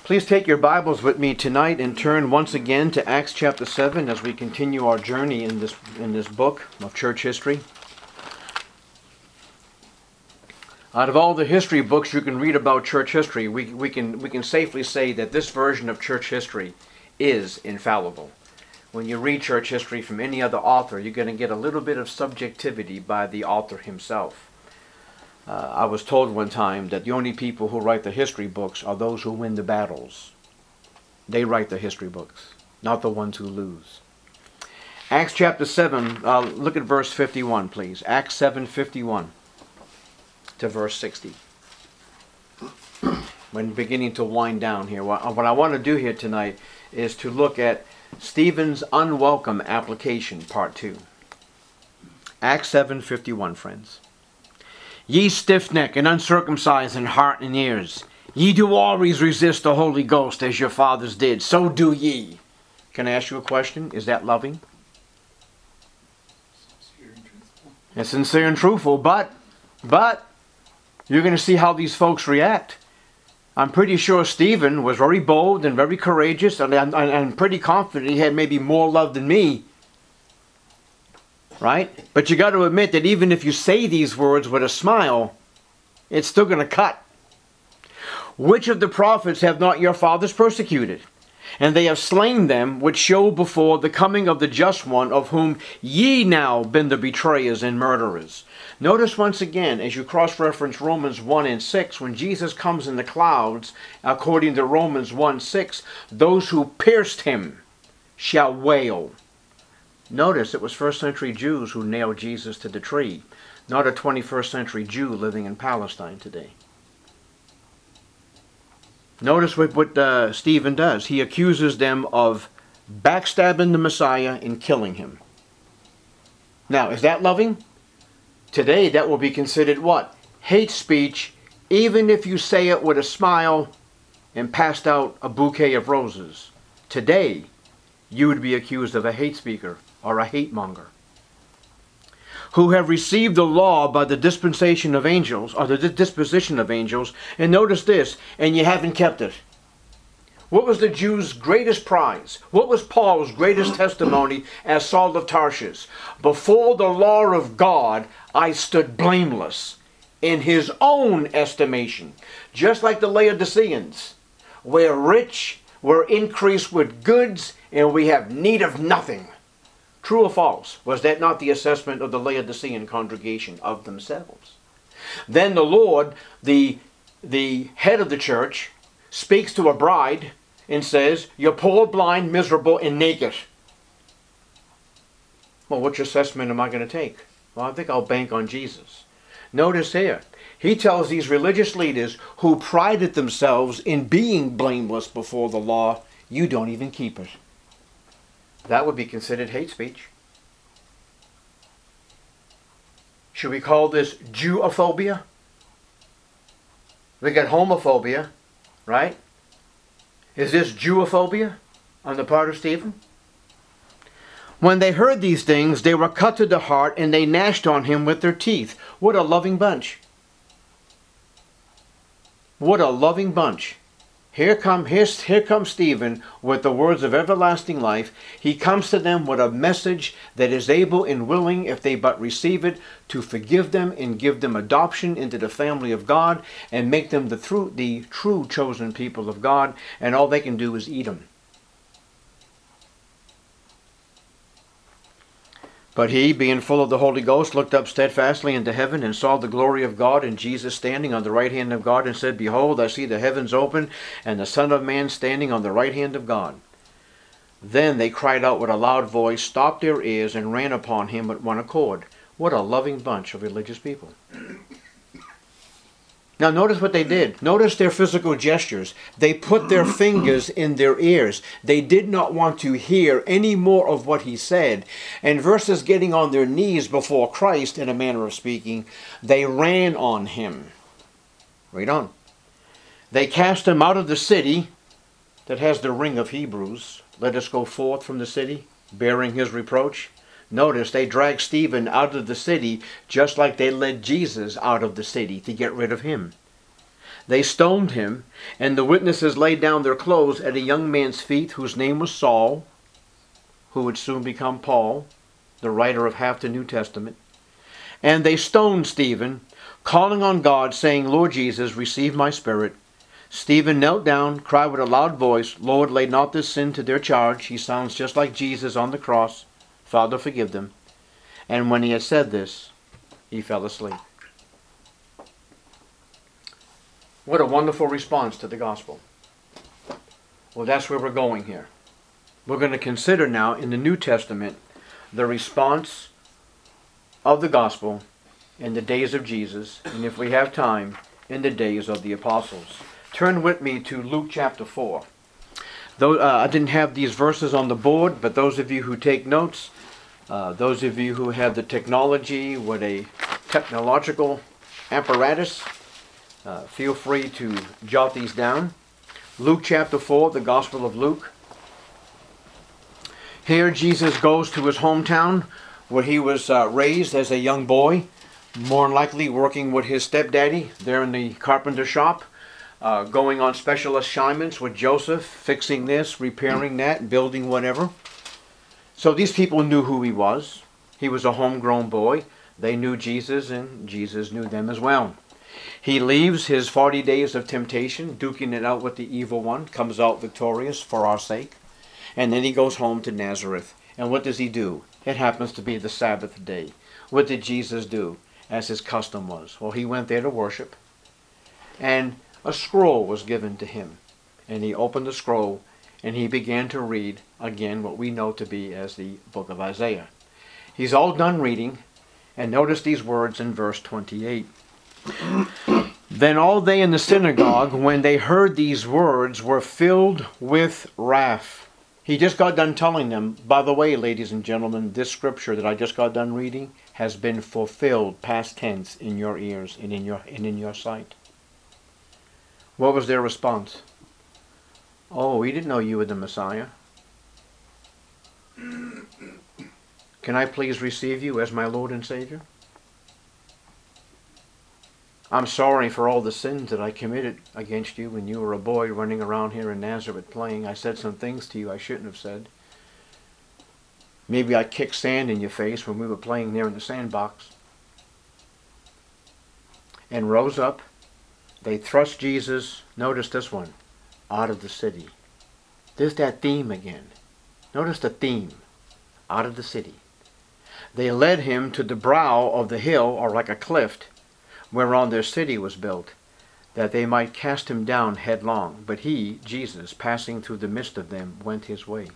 Please take your Bibles with me tonight and turn once again to Acts chapter 7 as we continue our journey in this book of church history. Out of all the history books you can read about church history, we can safely say that this version of church history is infallible. When you read church history from any other author, you're going to get a little bit of subjectivity by the author himself. I was told one time that the only people who write the history books are those who win the battles. They write the history books, not the ones who lose. Acts chapter 7, look at verse 51, please. Acts 7:51 to verse 60. We're beginning to wind down here. What I want to do here tonight is to look at Stephen's unwelcome application, part 2. Acts 7:51, friends. Ye stiff-necked and uncircumcised in heart and ears, ye do always resist the Holy Ghost as your fathers did, so do ye. Can I ask you a question? Is that loving? It's sincere and truthful, but you're going to see how these folks react. I'm pretty sure Stephen was very bold and very courageous, and I'm pretty confident he had maybe more love than me. Right? But you got to admit that even if you say these words with a smile, it's still going to cut. Which of the prophets have not your fathers persecuted? And they have slain them which show before the coming of the just one, of whom ye now been the betrayers and murderers. Notice once again, as you cross-reference Romans 1 and 6, when Jesus comes in the clouds, according to Romans 1:6, those who pierced him shall wail. Notice it was first century Jews who nailed Jesus to the tree, not a 21st century Jew living in Palestine today. Notice what Stephen does. He accuses them of backstabbing the Messiah and killing him. Now, is that loving? Today that will be considered what? Hate speech, even if you say it with a smile and passed out a bouquet of roses. Today, you would be accused of a hate speaker or a hate monger. Who have received the law by the dispensation of angels, or the disposition of angels, and notice this, and you haven't kept it. What was the Jews' greatest prize? What was Paul's greatest testimony as Saul of Tarshish? Before the law of God, I stood blameless in his own estimation. Just like the Laodiceans. We're rich, we're increased with goods, and we have need of nothing. True or false? Was that not the assessment of the Laodicean congregation of themselves? Then the Lord, the head of the church, speaks to a bride and says, you're poor, blind, miserable, and naked. Well, which assessment am I going to take? Well, I think I'll bank on Jesus. Notice here, he tells these religious leaders who prided themselves in being blameless before the law, you don't even keep it. That would be considered hate speech. Should we call this Jewophobia? We got homophobia, right? Is this Jewophobia on the part of Stephen? When they heard these things, they were cut to the heart, and they gnashed on him with their teeth. What a loving bunch. What a loving bunch. Here comes Stephen with the words of everlasting life. He comes to them with a message that is able and willing, if they but receive it, to forgive them and give them adoption into the family of God and make them the true chosen people of God, and all they can do is eat them. But he, being full of the Holy Ghost, looked up steadfastly into heaven and saw the glory of God and Jesus standing on the right hand of God, and said, Behold, I see the heavens open, and the Son of Man standing on the right hand of God. Then they cried out with a loud voice, stopped their ears, and ran upon him with one accord. What a loving bunch of religious people. Now notice what they did. Notice their physical gestures. They put their fingers in their ears. They did not want to hear any more of what he said. And versus getting on their knees before Christ, in a manner of speaking, they ran on him. Read on. They cast him out of the city that has the ring of Hebrews. Let us go forth from the city, bearing his reproach. Notice they dragged Stephen out of the city just like they led Jesus out of the city to get rid of him. They stoned him, and the witnesses laid down their clothes at a young man's feet whose name was Saul, who would soon become Paul, the writer of half the New Testament. And they stoned Stephen, calling on God, saying, Lord Jesus, receive my spirit. Stephen knelt down, cried with a loud voice, Lord, lay not this sin to their charge. He sounds just like Jesus on the cross. Father, forgive them. And when he had said this, he fell asleep. What a wonderful response to the gospel. Well, that's where we're going here. We're going to consider now in the New Testament the response of the gospel in the days of Jesus, and if we have time, in the days of the apostles. Turn with me to Luke chapter 4. Though I didn't have these verses on the board, but those of you who take notes, those of you who have the technology with a technological apparatus, feel free to jot these down. Luke chapter 4, the Gospel of Luke. Here Jesus goes to his hometown where he was raised as a young boy, more than likely working with his stepdaddy there in the carpenter shop, going on special assignments with Joseph, fixing this, repairing that, building whatever. So these people knew who he was. He was a homegrown boy. They knew Jesus, and Jesus knew them as well. He leaves his 40 days of temptation, duking it out with the evil one, comes out victorious for our sake. And then he goes home to Nazareth. And what does he do? It happens to be the Sabbath day. What did Jesus do, as his custom was? Well, he went there to worship. And a scroll was given to him. And he opened the scroll, and he began to read, again, what we know to be as the book of Isaiah. He's all done reading, and notice these words in verse 28. Then all they in the synagogue, when they heard these words, were filled with wrath. He just got done telling them, by the way, ladies and gentlemen, this scripture that I just got done reading has been fulfilled, past tense, in your ears and in your sight. What was their response? Oh, we didn't know you were the Messiah. Can I please receive you as my Lord and Savior? I'm sorry for all the sins that I committed against you when you were a boy running around here in Nazareth playing. I said some things to you I shouldn't have said. Maybe I kicked sand in your face when we were playing there in the sandbox. And rose up. They thrust Jesus, notice this one, out of the city. There's that theme again. Notice the theme, out of the city. They led him to the brow of the hill, or like a cliff, whereon their city was built, that they might cast him down headlong. But he, Jesus, passing through the midst of them, went his way.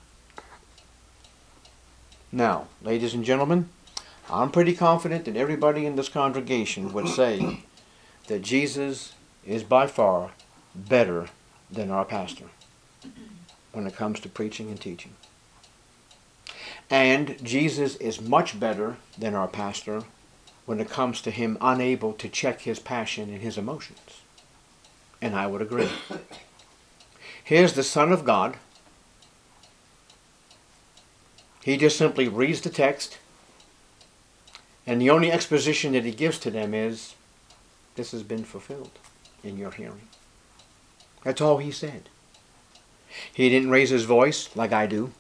Now, ladies and gentlemen, I'm pretty confident that everybody in this congregation would say that Jesus is by far better than our pastor when it comes to preaching and teaching. And Jesus is much better than our pastor when it comes to him unable to check his passion and his emotions. And I would agree. Here's the Son of God. He just simply reads the text, and the only exposition that he gives to them is, this has been fulfilled in your hearing. That's all he said. He didn't raise his voice like I do.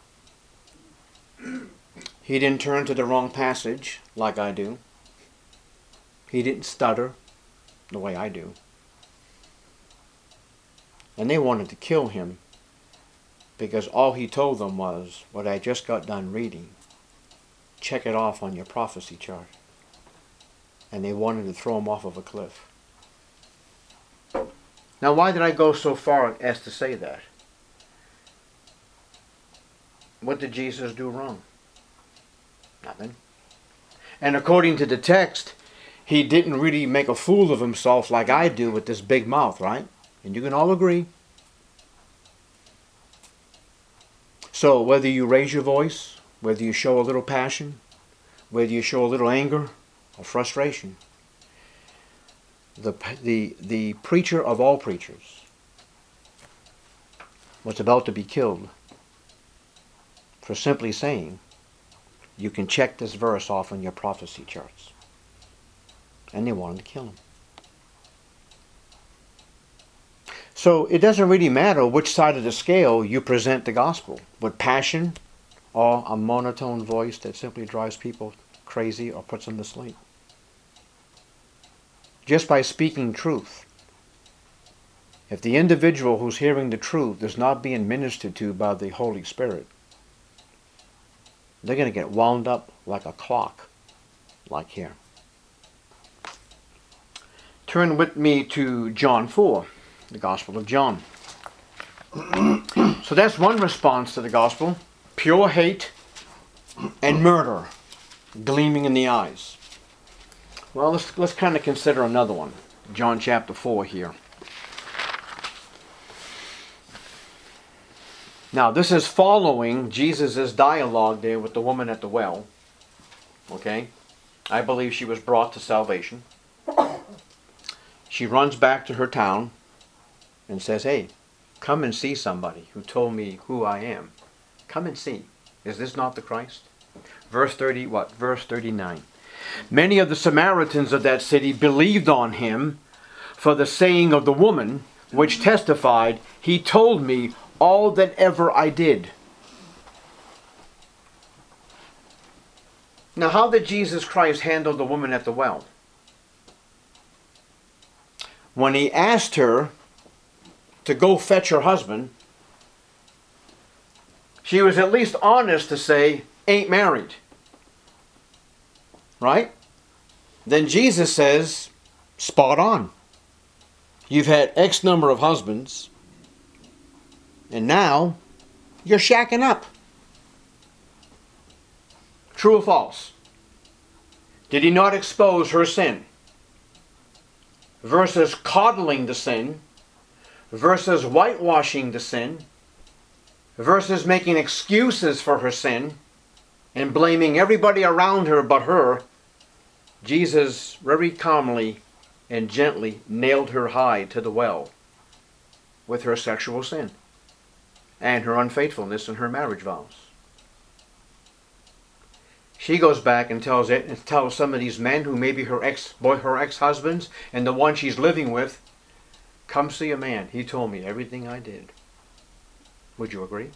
He didn't turn to the wrong passage like I do. He didn't stutter the way I do. And they wanted to kill him because all he told them was what I just got done reading. Check it off on your prophecy chart. And they wanted to throw him off of a cliff. Now, why did I go so far as to say that? What did Jesus do wrong? Nothing. And according to the text, he didn't really make a fool of himself like I do with this big mouth, right? And you can all agree. So whether you raise your voice, whether you show a little passion, whether you show a little anger or frustration, the preacher of all preachers was about to be killed for simply saying, you can check this verse off on your prophecy charts. And they wanted to kill him. So it doesn't really matter which side of the scale you present the gospel, with passion or a monotone voice that simply drives people crazy or puts them to sleep. Just by speaking truth. If the individual who's hearing the truth is not being ministered to by the Holy Spirit, they're going to get wound up like a clock, like here. Turn with me to John 4, the Gospel of John. So that's one response to the gospel. Pure hate and murder gleaming in the eyes. Well, let's kind of consider another one. John chapter 4 here. Now, this is following Jesus' dialogue there with the woman at the well. Okay? I believe she was brought to salvation. She runs back to her town and says, hey, come and see somebody who told me who I am. Come and see. Is this not the Christ? Verse 39. Many of the Samaritans of that city believed on him for the saying of the woman, which testified, he told me all that ever I did. Now, how did Jesus Christ handle the woman at the well? When he asked her to go fetch her husband, she was at least honest to say, ain't married. Right? Then Jesus says, spot on. You've had X number of husbands, and now you're shacking up. True or false? Did he not expose her sin? Versus coddling the sin, versus whitewashing the sin, versus making excuses for her sin and blaming everybody around her but her, Jesus very calmly and gently nailed her high to the well with her sexual sin and her unfaithfulness in her marriage vows. She goes back and tells some of these men who may be her ex-husbands and the one she's living with, come see a man. He told me everything I did. Would you agree?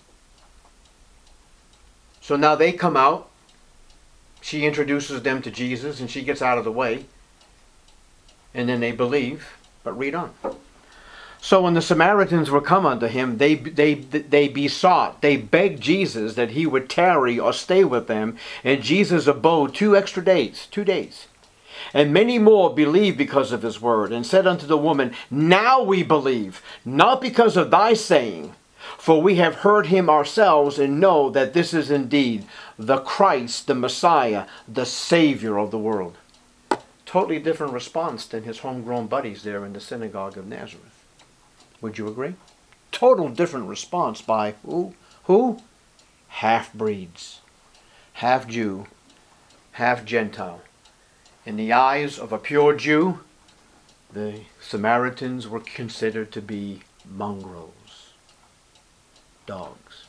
So now they come out. She introduces them to Jesus and she gets out of the way. And then they believe. But read on. So when the Samaritans were come unto him, they besought, they begged Jesus that he would tarry or stay with them. And Jesus abode 2 extra days, 2 days. And many more believed because of his word, and said unto the woman, now we believe, not because of thy saying, for we have heard him ourselves, and know that this is indeed the Christ, the Messiah, the Savior of the world. Totally different response than his homegrown buddies there in the synagogue of Nazareth. Would you agree? Total different response by who? Who? Half-breeds. Half Jew, half Gentile. In the eyes of a pure Jew, the Samaritans were considered to be mongrels, dogs.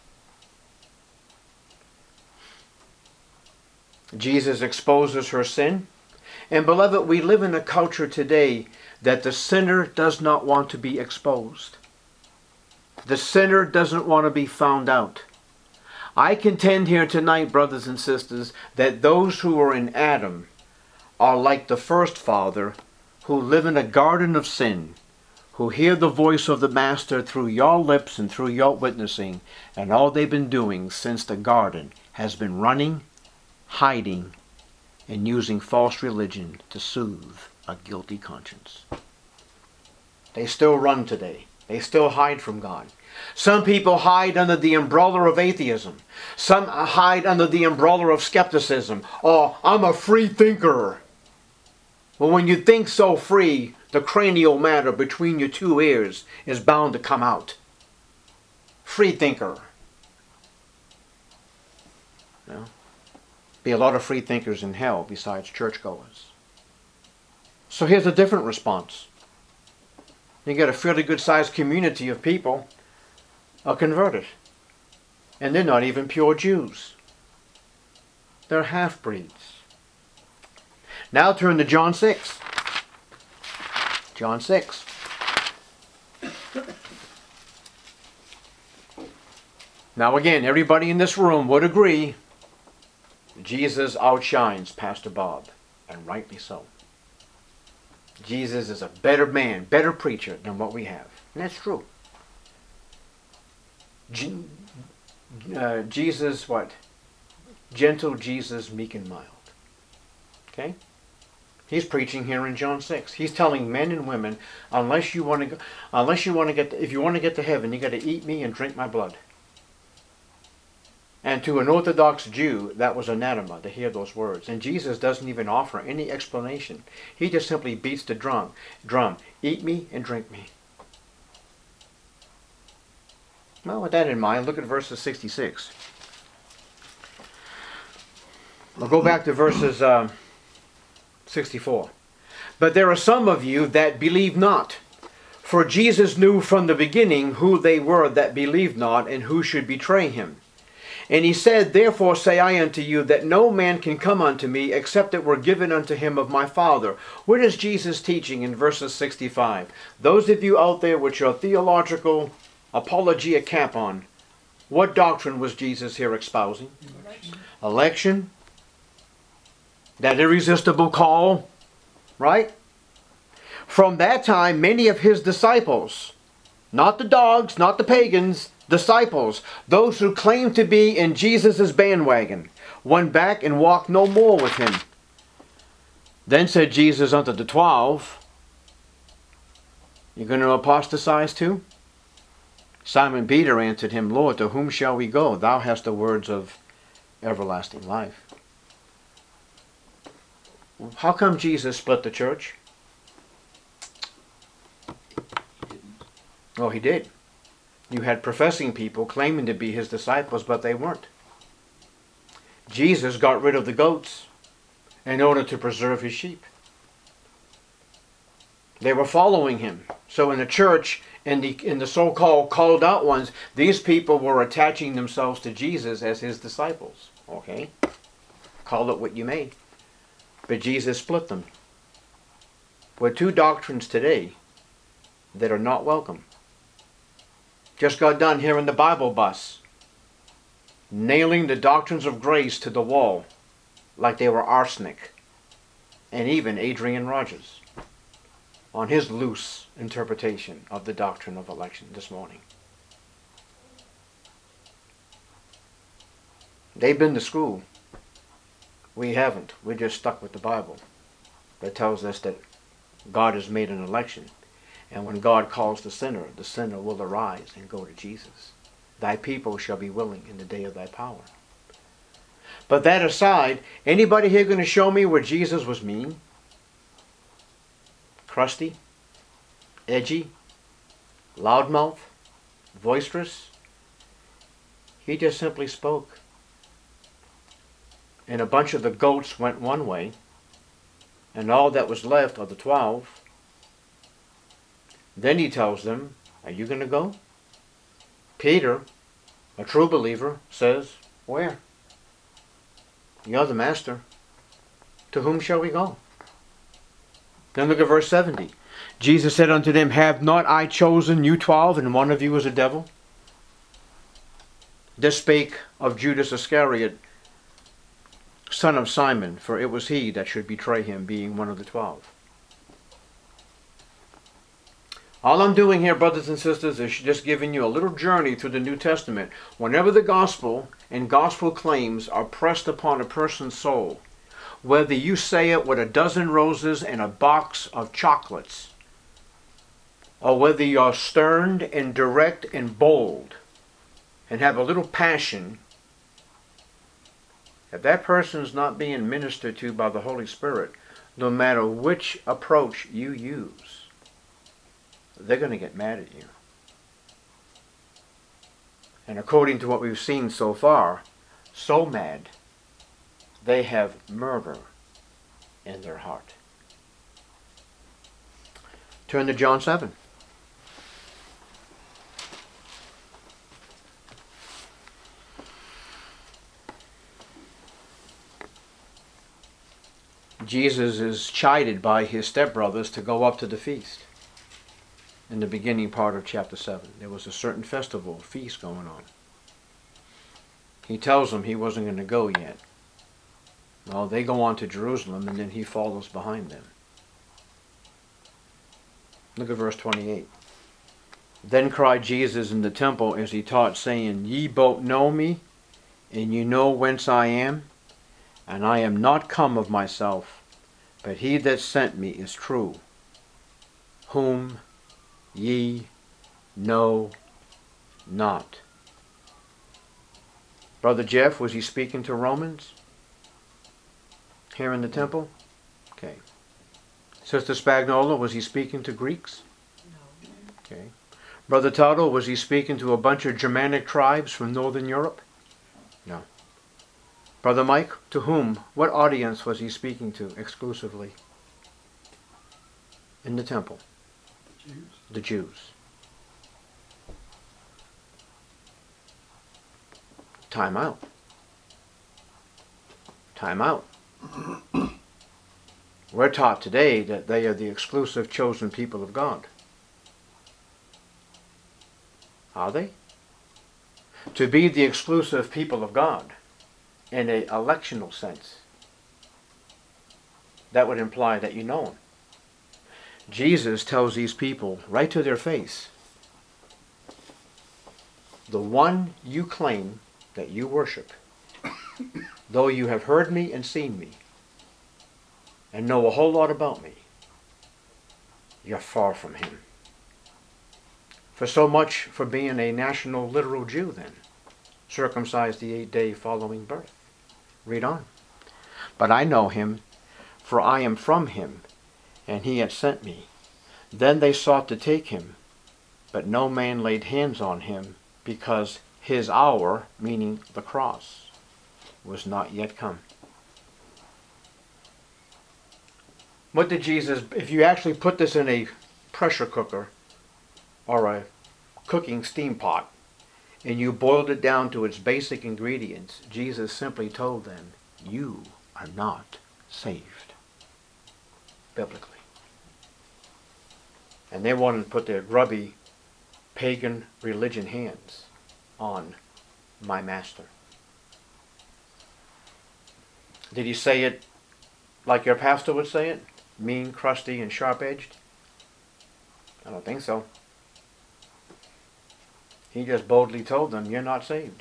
Jesus exposes her sin. And beloved, we live in a culture today that the sinner does not want to be exposed. The sinner doesn't want to be found out. I contend here tonight, brothers and sisters, that those who are in Adam are like the first father who live in a garden of sin, who hear the voice of the master through your lips and through your witnessing, and all they've been doing since the garden has been running, hiding, and using false religion to soothe a guilty conscience. They still run today. They still hide from God. Some people hide under the umbrella of atheism. Some hide under the umbrella of skepticism. Oh, I'm a free thinker. Well, when you think so free, the cranial matter between your 2 ears is bound to come out. Free thinker. No? Be a lot of free thinkers in hell besides churchgoers. So here's a different response. You get a fairly good sized community of people are converted. And they're not even pure Jews. They're half-breeds. Now turn to John 6. John 6. Now again, everybody in this room would agree Jesus outshines Pastor Bob, and rightly so. Jesus is a better man, better preacher than what we have. And that's true. Jesus, what? Gentle Jesus, meek and mild. Okay? He's preaching here in John 6. He's telling men and women, if you want to get to heaven, you got to eat me and drink my blood. And to an Orthodox Jew, that was anathema to hear those words. And Jesus doesn't even offer any explanation. He just simply beats the drum. Eat me and drink me. Well, with that in mind, look at verses 66. We'll go back to verses 64. But there are some of you that believe not. For Jesus knew from the beginning who they were that believed not, and who should betray him. And he said, therefore say I unto you, that no man can come unto me, except it were given unto him of my Father. What is Jesus teaching in verses 65? Those of you out there with your theological apologia cap on, what doctrine was Jesus here espousing? Election. That irresistible call, right? From that time, many of his disciples, not the dogs, not the pagans, disciples, those who claimed to be in Jesus' bandwagon, went back and walked no more with him. Then said Jesus unto the 12, you going to apostatize too? Simon Peter answered him, Lord, to whom shall we go? Thou hast the words of everlasting life. How come Jesus split the church? Oh, he did. You had professing people claiming to be his disciples, but they weren't. Jesus got rid of the goats in order to preserve his sheep. They were following him. So in the church, in the so-called called out ones, these people were attaching themselves to Jesus as his disciples. Okay? Call it what you may. But Jesus split them. We're two doctrines today that are not welcome. Just got done here in the Bible bus, nailing the doctrines of grace to the wall like they were arsenic. And even Adrian Rogers on his loose interpretation of the doctrine of election this morning. They've been to school. We haven't. We're just stuck with the Bible that tells us that God has made an election. And when God calls the sinner will arise and go to Jesus. Thy people shall be willing in the day of thy power. But that aside, anybody here going to show me where Jesus was mean? Crusty? Edgy? Loudmouth? Boisterous? He just simply spoke. And a bunch of the goats went one way, and all that was left of the 12. Then he tells them, are you going to go? Peter, a true believer, says, where? You're the master. To whom shall we go? Then look at verse 70. Jesus said unto them, have not I chosen you 12, and one of you is a devil? This spake of Judas Iscariot, son of Simon, for it was he that should betray him, being one of the 12. All I'm doing here, brothers and sisters, is just giving you a little journey through the New Testament. Whenever the gospel and gospel claims are pressed upon a person's soul, whether you say it with a dozen roses and a box of chocolates, or whether you're stern and direct and bold and have a little passion, if that person is not being ministered to by the Holy Spirit, no matter which approach you use, they're going to get mad at you. And according to what we've seen so far, so mad, they have murder in their heart. Turn to John 7. Jesus is chided by his stepbrothers to go up to the feast. In the beginning part of chapter 7, there was a certain festival, feast going on. He tells them he wasn't going to go yet. Well, they go on to Jerusalem, and then he follows behind them. Look at verse 28. Then cried Jesus in the temple as he taught, saying, Ye both know me, and ye know whence I am, and I am not come of myself, but he that sent me is true, whom ye know not. Brother Jeff, was he speaking to Romans here in the temple? Okay. Sister Spagnola, was he speaking to Greeks? No. Okay. Brother Tuttle, was he speaking to a bunch of Germanic tribes from Northern Europe? No. Brother Mike, to whom? What audience was he speaking to exclusively in the temple? Jews. The Jews. Time out. Time out. We're taught today that they are the exclusive chosen people of God. Are they? To be the exclusive people of God in an electional sense, that would imply that you know him. Jesus tells these people right to their face, the one you claim that you worship, though you have heard me and seen me, and know a whole lot about me, you're far from him. For so much for being a national literal Jew then, circumcised the 8th day following birth. Read on. But I know him, for I am from him, and he hath sent me. Then they sought to take him, but no man laid hands on him, because his hour, meaning the cross, was not yet come. What did Jesus, if you actually put this in a pressure cooker or a cooking steam pot and you boiled it down to its basic ingredients, Jesus simply told them, you are not saved biblically. And they wanted to put their grubby pagan religion hands on my master. Did he say it like your pastor would say it? Mean, crusty, and sharp-edged? I don't think so. He just boldly told them, you're not saved.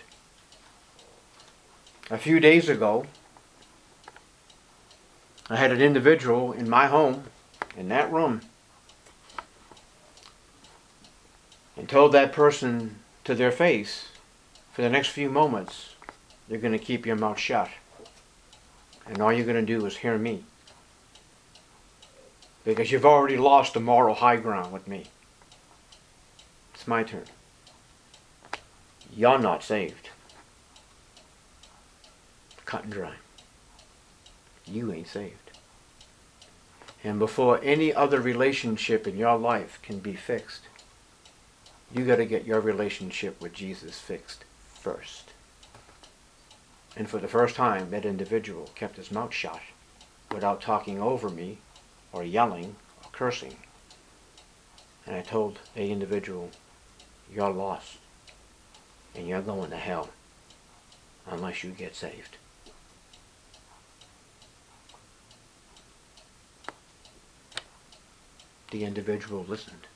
A few days ago, I had an individual in my home, in that room, and told that person to their face, for the next few moments, you're going to keep your mouth shut. And all you're going to do is hear me. Because you've already lost the moral high ground with me. It's my turn. You're not saved. Cut and dry. You ain't saved. And before any other relationship in your life can be fixed, you got to get your relationship with Jesus fixed first. And for the first time, that individual kept his mouth shut without talking over me or yelling or cursing. And I told the individual, you're lost and you're going to hell unless you get saved. The individual listened.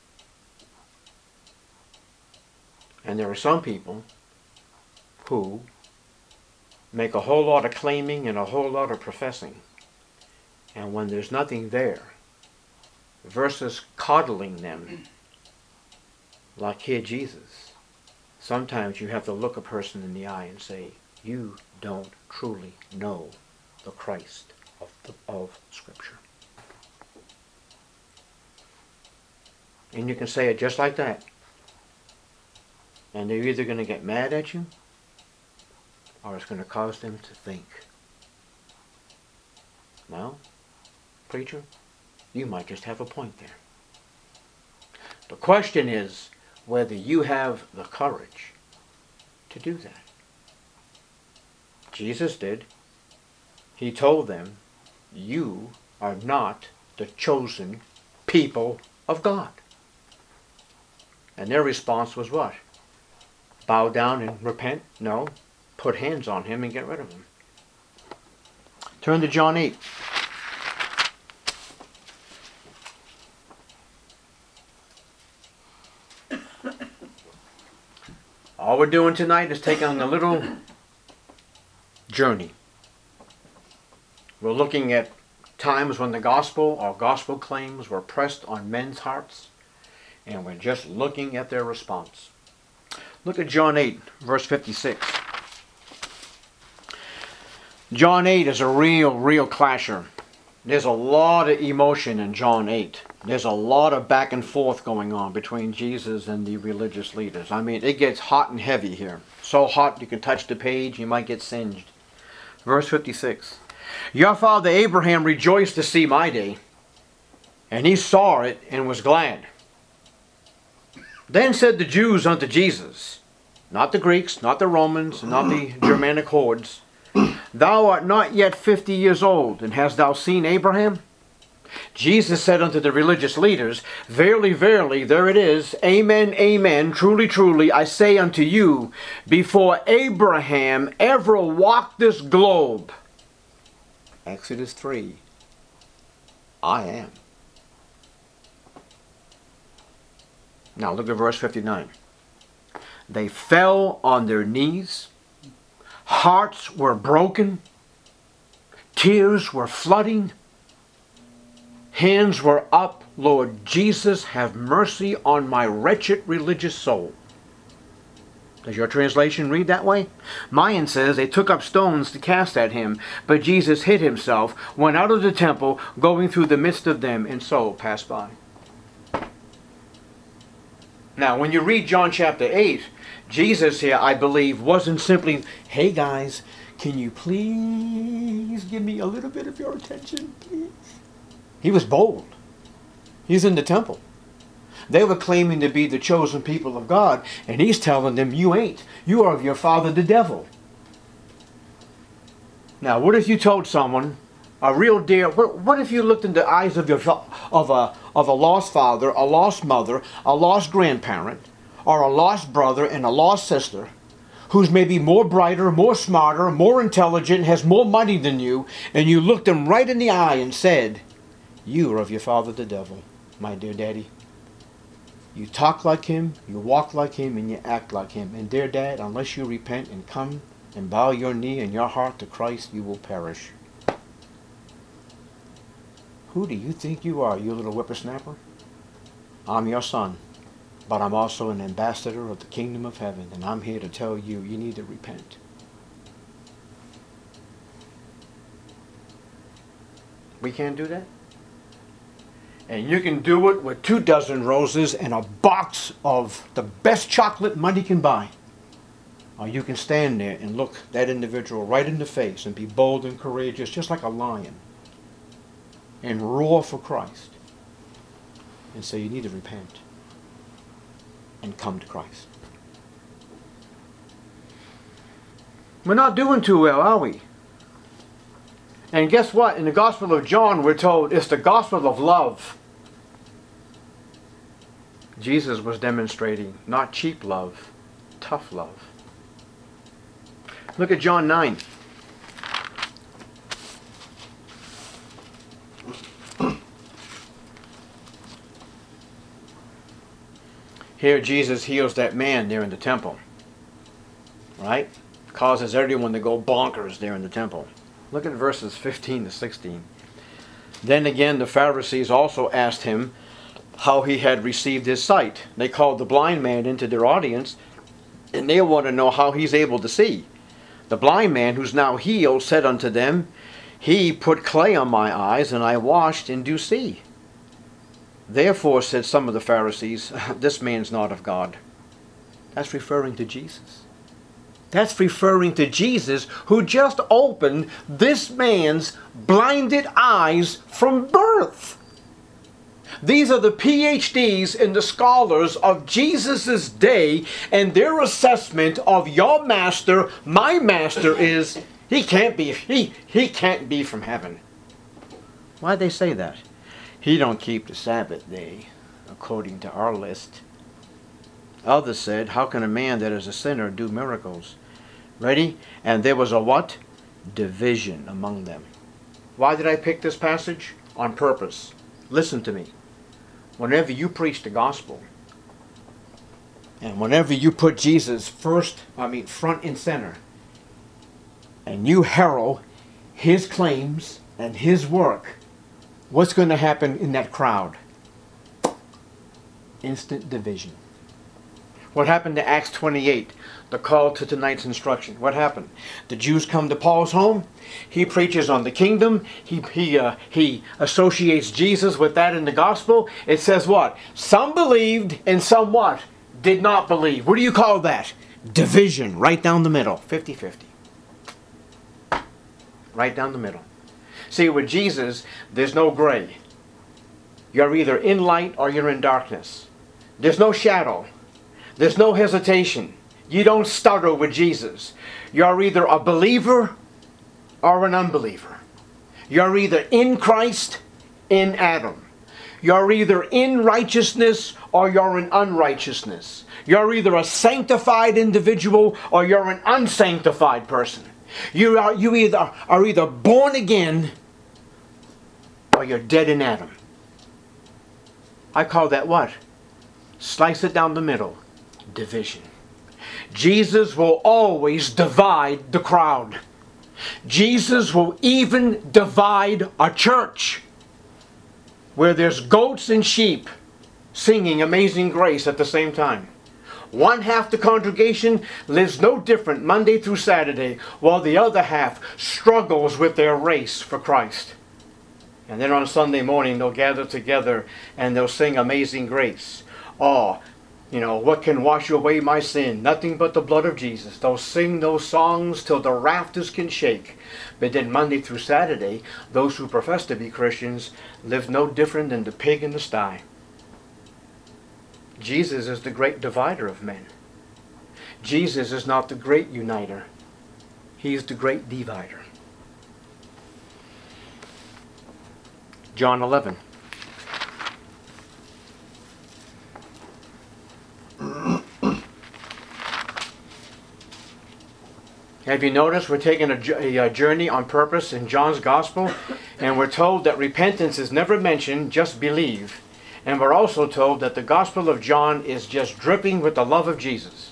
And there are some people who make a whole lot of claiming and a whole lot of professing. And when there's nothing there, versus coddling them like here Jesus, sometimes you have to look a person in the eye and say, you don't truly know the Christ of Scripture. And you can say it just like that. And they're either going to get mad at you, or it's going to cause them to think. Well, preacher, you might just have a point there. The question is whether you have the courage to do that. Jesus did. He told them, you are not the chosen people of God. And their response was what? Bow down and repent? No. put hands on him and get rid of him. Turn to John 8. All we're doing tonight is taking on a little journey. We're looking at times when the gospel or gospel claims were pressed on men's hearts, and we're just looking at their response. Look at John 8, verse 56. John 8 is a real clasher. There's a lot of emotion in John 8. There's a lot of back and forth going on between Jesus and the religious leaders. I mean, it gets hot and heavy here. So hot you can touch the page, you might get singed. Verse 56. Your father Abraham rejoiced to see my day, and he saw it and was glad. Then said the Jews unto Jesus, not the Greeks, not the Romans, not the Germanic hordes, Thou art not yet 50 years old, and hast thou seen Abraham? Jesus said unto the religious leaders, Verily, verily, there it is, Amen, amen, truly, truly, I say unto you, before Abraham ever walked this globe, Exodus 3, I am. Now look at verse 59. They fell on their knees. Hearts were broken. Tears were flooding. Hands were up. Lord Jesus, have mercy on my wretched religious soul. Does your translation read that way? Mine says they took up stones to cast at him, but Jesus hid himself, went out of the temple, going through the midst of them, and so passed by. Now, when you read John chapter 8, Jesus here, I believe, wasn't simply, hey guys, can you please give me a little bit of your attention, please? He was bold. He's in the temple. They were claiming to be the chosen people of God, and he's telling them, you ain't. You are of your father, the devil. Now, what if you told someone, a real dear, what if you looked in the eyes of a lost father, a lost mother, a lost grandparent, or a lost brother and a lost sister, who's maybe more brighter, more smarter, more intelligent, has more money than you, and you looked them right in the eye and said, you are of your father the devil, my dear daddy. You talk like him, you walk like him, and you act like him. And dear dad, unless you repent and come and bow your knee and your heart to Christ, you will perish. Who do you think you are, you little whippersnapper? I'm your son, but I'm also an ambassador of the kingdom of heaven, and I'm here to tell you, you need to repent. We can't do that? And you can do it with 24 roses and a box of the best chocolate money can buy. Or you can stand there and look that individual right in the face and be bold and courageous, just like a lion, and roar for Christ and say, you need to repent and come to Christ. We're not doing too well, are we? And guess what? In the Gospel of John, we're told it's the gospel of love. Jesus was demonstrating not cheap love, tough love. Look at John 9. Here Jesus heals that man there in the temple. Right? Causes everyone to go bonkers there in the temple. Look at verses 15 to 16. Then again the Pharisees also asked him how he had received his sight. They called the blind man into their audience, and they want to know how he's able to see. The blind man, who's now healed, said unto them, He put clay on my eyes, and I washed, and do see. Therefore, said some of the Pharisees, this man's not of God. That's referring to Jesus. That's referring to Jesus, who just opened this man's blinded eyes from birth. These are the PhDs and the scholars of Jesus' day, and their assessment of your master, my master, is he can't be from heaven. Why'd they say that? He don't keep the Sabbath day according to our list. Others said, how can a man that is a sinner do miracles? Ready? And there was a what? Division among them. Why did I pick this passage? On purpose. Listen to me. Whenever you preach the gospel, and whenever you put Jesus front and center, and you herald his claims and his work, what's going to happen in that crowd? Instant division. What happened to Acts 28? The call to tonight's instruction. What happened? The Jews come to Paul's home. He preaches on the kingdom. He associates Jesus with that in the gospel. It says what? Some believed and some what? Did not believe. What do you call that? Division. Right down the middle. 50-50. Right down the middle. See, with Jesus, there's no gray. You're either in light or you're in darkness. There's no shadow. There's no hesitation. You don't stutter with Jesus. You're either a believer or an unbeliever. You're either in Christ, in Adam. You're either in righteousness or you're in unrighteousness. You're either a sanctified individual or you're an unsanctified person. You are either born again or you're dead in Adam. I call that what? Slice it down the middle. Division. Jesus will always divide the crowd. Jesus will even divide a church where there's goats and sheep singing Amazing Grace at the same time. One half the congregation lives no different Monday through Saturday, while the other half struggles with their race for Christ. And then on Sunday morning they'll gather together and they'll sing Amazing Grace. Oh, what can wash away my sin? Nothing but the blood of Jesus. They'll sing those songs till the rafters can shake. But then Monday through Saturday, those who profess to be Christians live no different than the pig in the sty. Jesus is the great divider of men. Jesus is not the great uniter. He is the great divider. John 11. Have you noticed we're taking a journey on purpose in John's Gospel, and we're told that repentance is never mentioned, just believe. And we're also told that the Gospel of John is just dripping with the love of Jesus.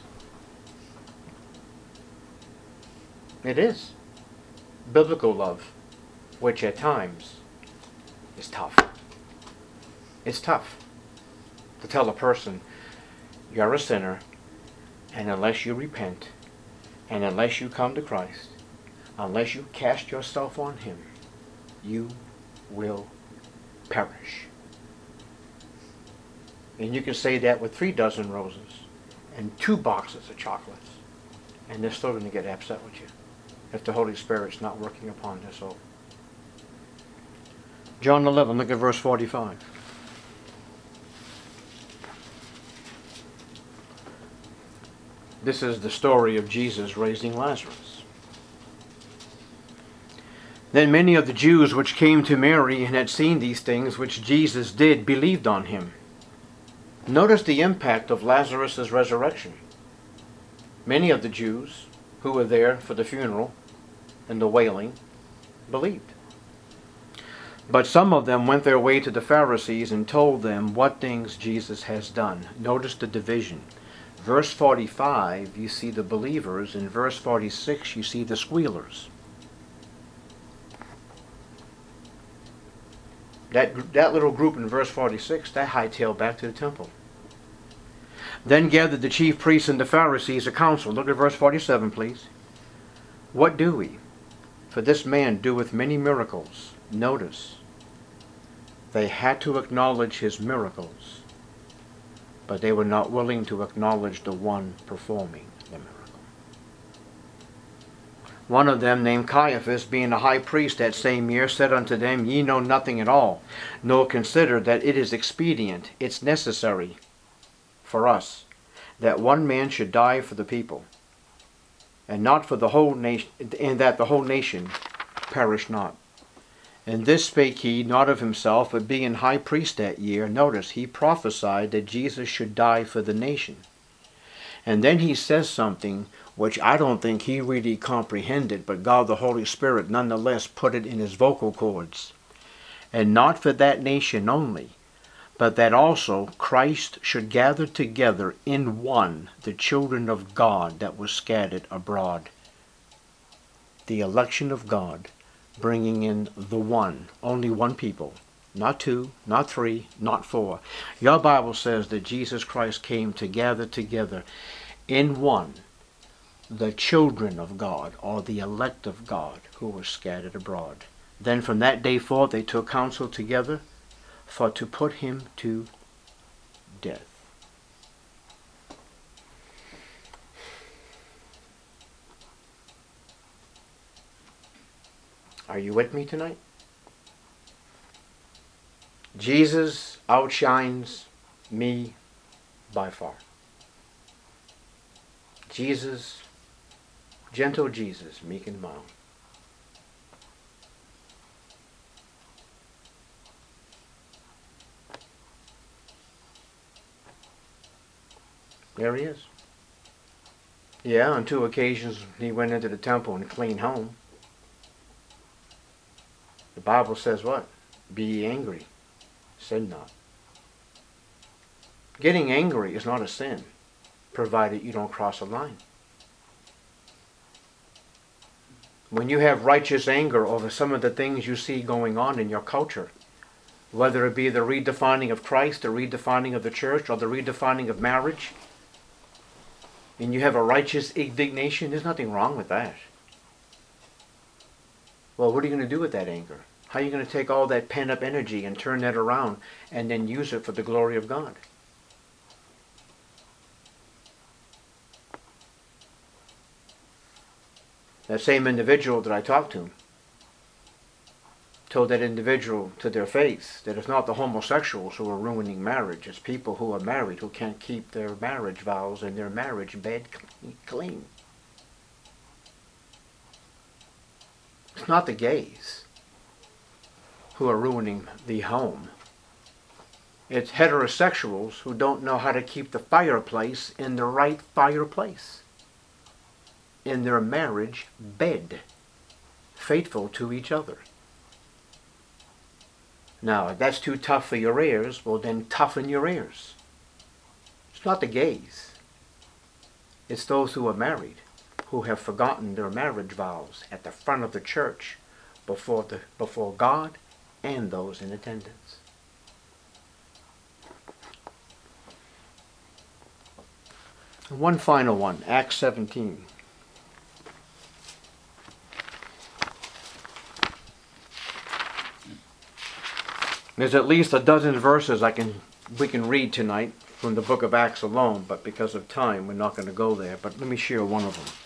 It is. Biblical love, which at times is tough. It's tough to tell a person, you're a sinner, and unless you repent, and unless you come to Christ, unless you cast yourself on Him, you will perish. And you can say that with 3 dozen roses and 2 boxes of chocolates, and they're still going to get upset with you if the Holy Spirit's not working upon their soul. John 11, look at verse 45. This is the story of Jesus raising Lazarus. Then many of the Jews which came to Mary and had seen these things which Jesus did believed on him. Notice the impact of Lazarus' resurrection. Many of the Jews who were there for the funeral and the wailing believed. But some of them went their way to the Pharisees and told them what things Jesus has done. Notice the division. Verse 45, you see the believers. In verse 46, you see the squealers. That little group in verse 46, that hightailed back to the temple. Then gathered the chief priests and the Pharisees a council. Look at verse 47, please. What do we? For this man doeth many miracles. Notice, they had to acknowledge his miracles, but they were not willing to acknowledge the one performing the miracle. One of them, named Caiaphas, being a high priest that same year, said unto them, Ye know nothing at all, nor consider that it is expedient, it's necessary for us, that one man should die for the people, and not for the whole nation, and that the whole nation perish not. And this spake he not of himself, but being high priest that year, notice, he prophesied that Jesus should die for the nation. And then he says something which I don't think he really comprehended, but God the Holy Spirit nonetheless put it in his vocal cords. And not for that nation only, but that also Christ should gather together in one the children of God that were scattered abroad. The election of God, bringing in the one, only one people, not two, not three, not four. Your Bible says that Jesus Christ came to gather together in one the children of God, or the elect of God, who were scattered abroad. Then from that day forth they took counsel together for to put him to death. Are you with me tonight? Jesus outshines me by far. Jesus, gentle Jesus, meek and mild. There he is. Yeah, on 2 occasions he went into the temple and cleaned home. The Bible says what? Be ye angry. Sin not. Getting angry is not a sin, provided you don't cross a line. When you have righteous anger over some of the things you see going on in your culture, whether it be the redefining of Christ, the redefining of the church, or the redefining of marriage, and you have a righteous indignation, there's nothing wrong with that. Well, what are you going to do with that anger? How are you going to take all that pent-up energy and turn that around and then use it for the glory of God? That same individual that I talked to told that individual to their face that it's not the homosexuals who are ruining marriage, it's people who are married who can't keep their marriage vows and their marriage bed clean. It's not the gays who are ruining the home. It's heterosexuals who don't know how to keep the fireplace in the right fireplace in their marriage bed, faithful to each other. Now, if that's too tough for your ears, well then toughen your ears. It's not the gays. It's those who are married, who have forgotten their marriage vows at the front of the church before God and those in attendance. One final one, Acts 17. There's at least a dozen verses we can read tonight from the book of Acts alone, but because of time, we're not going to go there. But let me share one of them.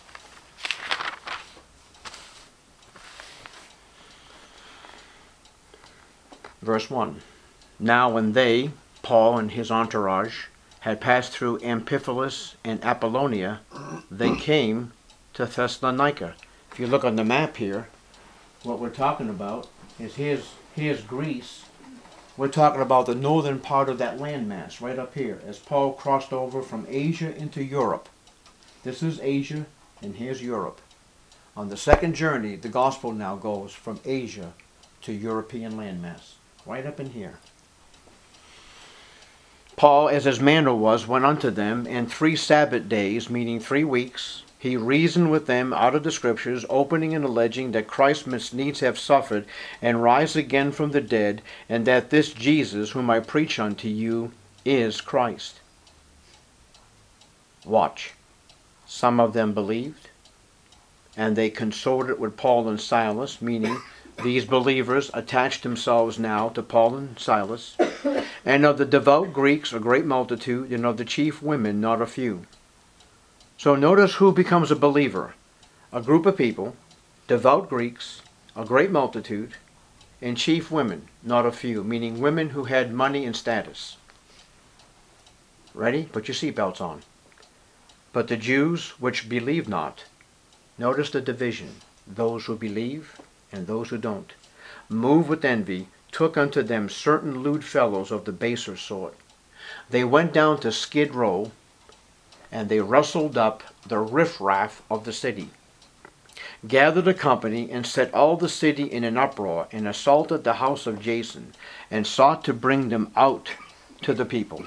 Verse 1. Now when they, Paul and his entourage, had passed through Amphipolis and Apollonia, they came to Thessalonica. If you look on the map here, what we're talking about is here's Greece. We're talking about the northern part of that landmass, right up here, as Paul crossed over from Asia into Europe. This is Asia, and here's Europe. On the second journey, the gospel now goes from Asia to European landmass, right up in here. Paul, as his manner was, went unto them, and 3 Sabbath days, meaning 3 weeks, he reasoned with them out of the Scriptures, opening and alleging that Christ must needs have suffered and rise again from the dead, and that this Jesus, whom I preach unto you, is Christ. Watch. Some of them believed, and they consorted with Paul and Silas, meaning these believers attached themselves now to Paul and Silas, and of the devout Greeks a great multitude, and of the chief women not a few. So notice who becomes a believer. A group of people, devout Greeks, a great multitude, and chief women, not a few, meaning women who had money and status. Ready? Put your seatbelts on. But the Jews which believe not, notice the division, those who believe and those who don't, moved with envy, took unto them certain lewd fellows of the baser sort. They went down to Skid Row and they rustled up the riffraff of the city, gathered a company, and set all the city in an uproar, and assaulted the house of Jason, and sought to bring them out to the people.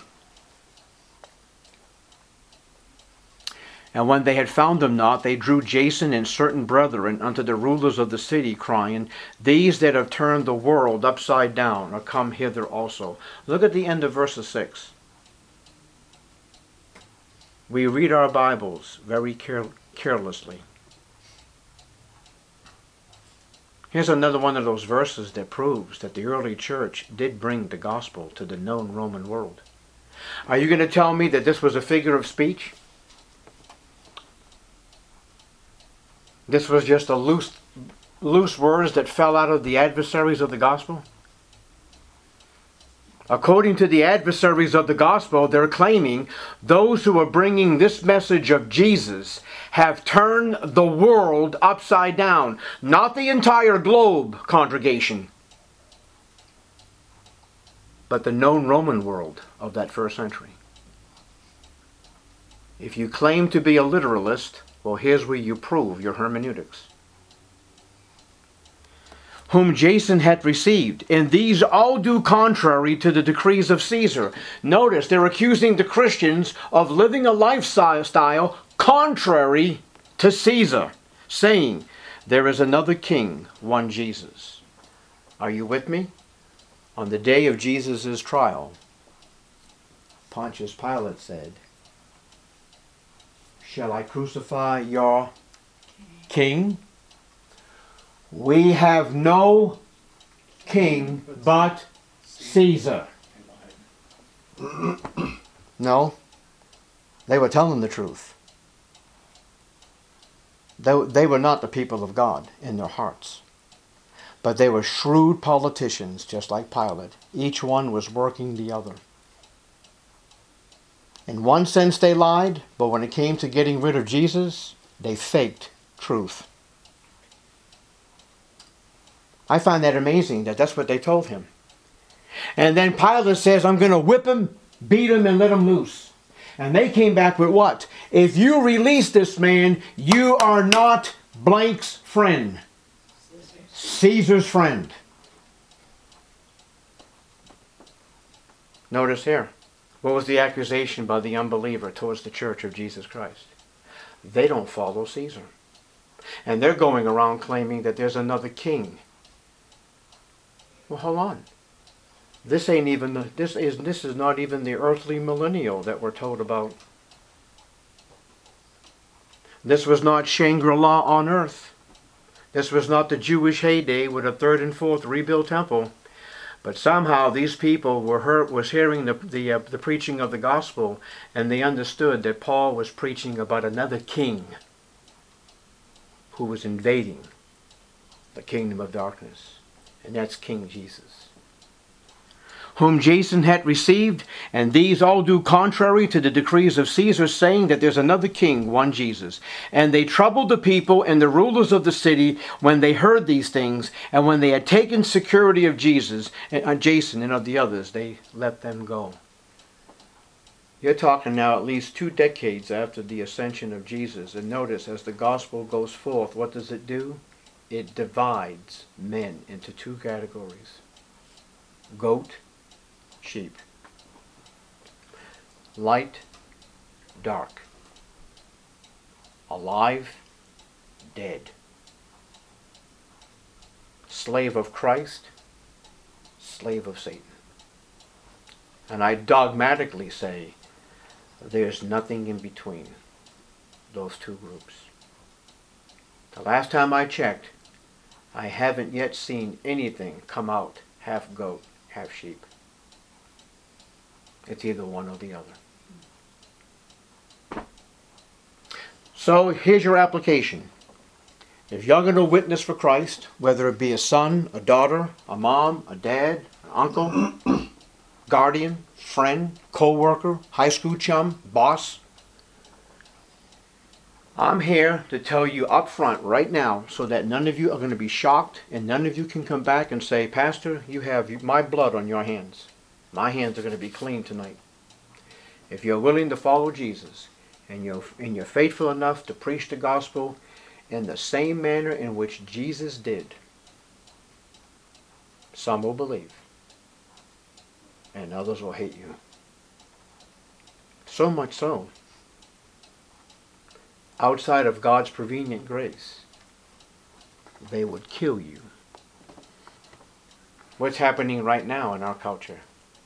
And when they had found them not, they drew Jason and certain brethren unto the rulers of the city, crying, These that have turned the world upside down are come hither also. Look at the end of verse 6. We read our Bibles very carelessly. Here's another one of those verses that proves that the early church did bring the gospel to the known Roman world. Are you going to tell me that this was a figure of speech? This was just a loose words that fell out of the adversaries of the gospel? According to the adversaries of the gospel, they're claiming those who are bringing this message of Jesus have turned the world upside down. Not the entire globe, congregation, but the known Roman world of that first century. If you claim to be a literalist, well, here's where you prove your hermeneutics. Whom Jason had received, and these all do contrary to the decrees of Caesar. Notice they're accusing the Christians of living a lifestyle contrary to Caesar, saying, There is another king, one Jesus. Are you with me? On the day of Jesus' trial, Pontius Pilate said, Shall I crucify your king? We have no king but Caesar. No, they were telling the truth. They were not the people of God in their hearts. But they were shrewd politicians, just like Pilate. Each one was working the other. In one sense they lied, but when it came to getting rid of Jesus, they faked truth. I find that amazing that that's what they told him. And then Pilate says, I'm going to whip him, beat him, and let him loose. And they came back with what? If you release this man, you are not blank's friend. Caesar's friend. Notice here. What was the accusation by the unbeliever towards the Church of Jesus Christ? They don't follow Caesar. And they're going around claiming that there's another king. Well, hold on. This is not even the earthly millennial that we're told about. This was not Shangri-La on earth. This was not the Jewish heyday with a third and fourth rebuilt temple. But somehow these people was hearing the preaching of the gospel, and they understood that Paul was preaching about another king who was invading the kingdom of darkness. And that's King Jesus. Whom Jason had received, and these all do contrary to the decrees of Caesar, saying that there's another king, one Jesus. And they troubled the people and the rulers of the city when they heard these things, and when they had taken security of Jason and of the others, they let them go. You're talking now at least 2 decades after the ascension of Jesus. And notice, as the gospel goes forth, what does it do? It divides men into 2 categories. Goat, sheep. Light, dark. Alive, dead. Slave of Christ, slave of Satan. And I dogmatically say there's nothing in between those 2 groups. The last time I checked, I haven't yet seen anything come out half goat, half sheep. It's either one or the other. So here's your application. If you're going to witness for Christ, whether it be a son, a daughter, a mom, a dad, an uncle, guardian, friend, co-worker, high school chum, boss, I'm here to tell you up front right now so that none of you are going to be shocked and none of you can come back and say, Pastor, you have my blood on your hands. My hands are going to be clean tonight. If you're willing to follow Jesus and you're faithful enough to preach the gospel in the same manner in which Jesus did, some will believe, and others will hate you. So much so, outside of God's prevenient grace, they would kill you. What's happening right now in our culture?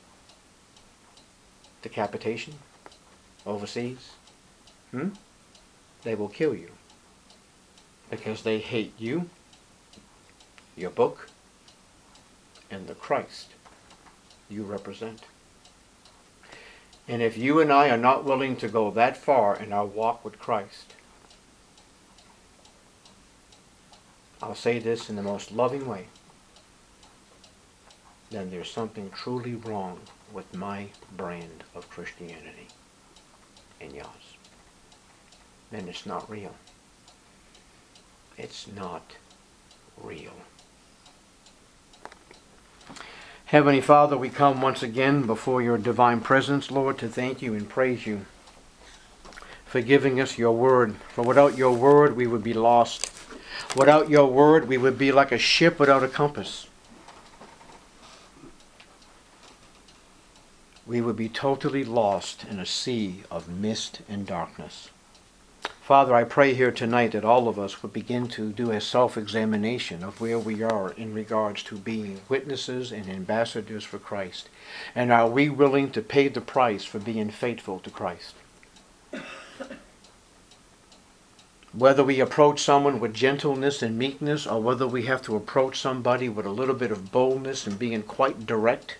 Decapitation? Overseas? They will kill you. Because they hate you, your book, and the Christ you represent. And if you and I are not willing to go that far in our walk with Christ, I'll say this in the most loving way, then there's something truly wrong with my brand of Christianity and yours. Then it's not real. It's not real. Heavenly Father, we come once again before your divine presence, Lord, to thank you and praise you for giving us your word. For without your word, we would be lost. Without your word, we would be like a ship without a compass. We would be totally lost in a sea of mist and darkness. Father, I pray here tonight that all of us would begin to do a self-examination of where we are in regards to being witnesses and ambassadors for Christ. And are we willing to pay the price for being faithful to Christ? Whether we approach someone with gentleness and meekness, or whether we have to approach somebody with a little bit of boldness and being quite direct,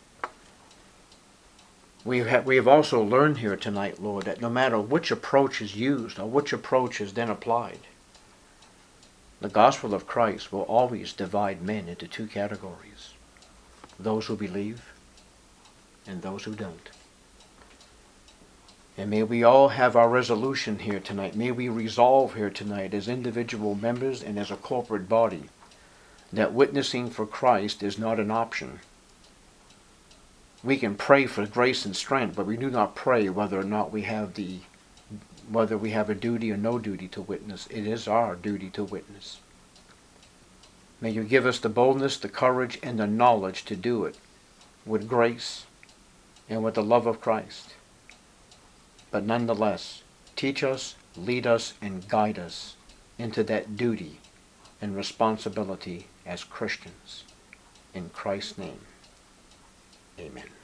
we have also learned here tonight, Lord, that no matter which approach is used or which approach is then applied, the gospel of Christ will always divide men into two categories: those who believe and those who don't. And may we all have our resolution here tonight. May we resolve here tonight as individual members and as a corporate body that witnessing for Christ is not an option. We can pray for grace and strength, but we do not pray whether or not we have a duty or no duty to witness. It is our duty to witness. May you give us the boldness, the courage, and the knowledge to do it with grace and with the love of Christ. But nonetheless, teach us, lead us, and guide us into that duty and responsibility as Christians. In Christ's name, amen.